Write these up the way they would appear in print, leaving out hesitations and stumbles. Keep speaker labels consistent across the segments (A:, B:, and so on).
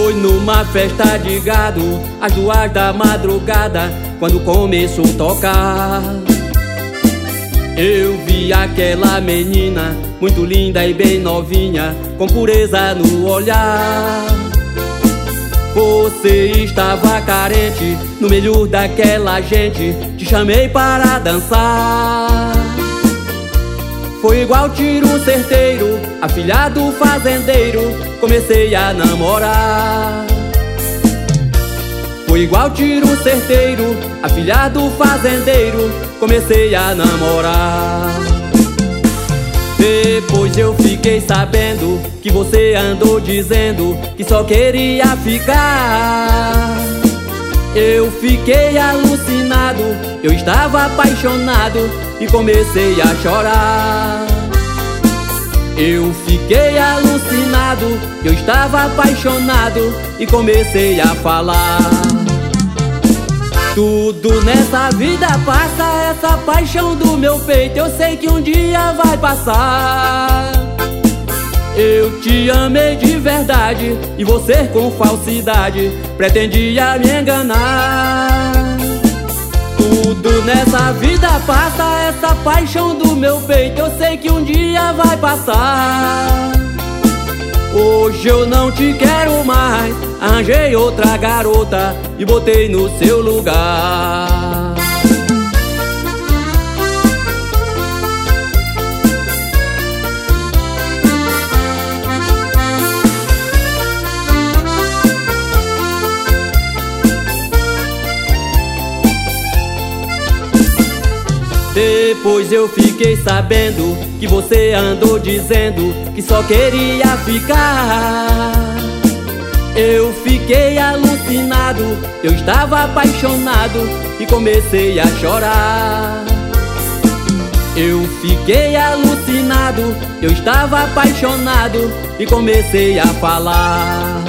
A: Foi numa festa de gado, às 2 da madrugada, quando começou a tocar. Eu vi aquela menina, muito linda e bem novinha, com pureza no olhar. Você estava carente, no meio daquela gente, te chamei para dançar. Foi igual tiro certeiro, a filha do fazendeiro, comecei a namorar. Foi igual tiro certeiro, a filha do fazendeiro, comecei a namorar. Depois eu fiquei sabendo que você andou dizendo que só queria ficar. Eu fiquei alucinado, eu estava apaixonado e comecei a chorar. Eu fiquei alucinado, eu estava apaixonado e comecei a falar. Tudo nessa vida passa, essa paixão do meu peito eu sei que um dia vai passar. Eu te amei de verdade e você com falsidade pretendia me enganar. Tudo nessa vida passa, essa paixão do meu peito eu sei que um dia vai passar. Hoje eu não te quero mais, arranjei outra garota e botei no seu lugar. Depois eu fiquei sabendo que você andou dizendo que só queria ficar. Eu fiquei alucinado, eu estava apaixonado e comecei a chorar. Eu fiquei alucinado, eu estava apaixonado e comecei a falar.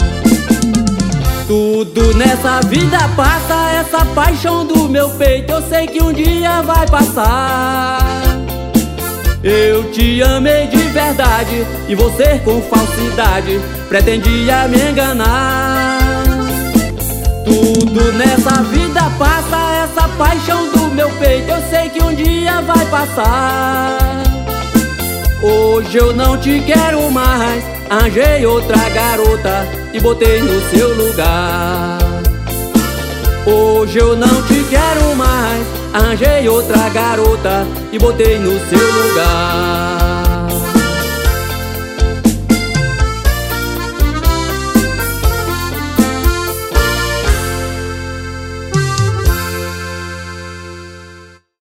A: Tudo nessa vida passa, essa paixão do meu peito eu sei que um dia vai passar. Eu te amei de verdade e você com falsidade pretendia me enganar. Tudo nessa vida passa, essa paixão do meu peito eu sei que um dia vai passar. Hoje eu não te quero mais, arranjei outra garota e botei no seu lugar. Hoje eu não te quero mais, arranjei outra garota e botei no seu lugar.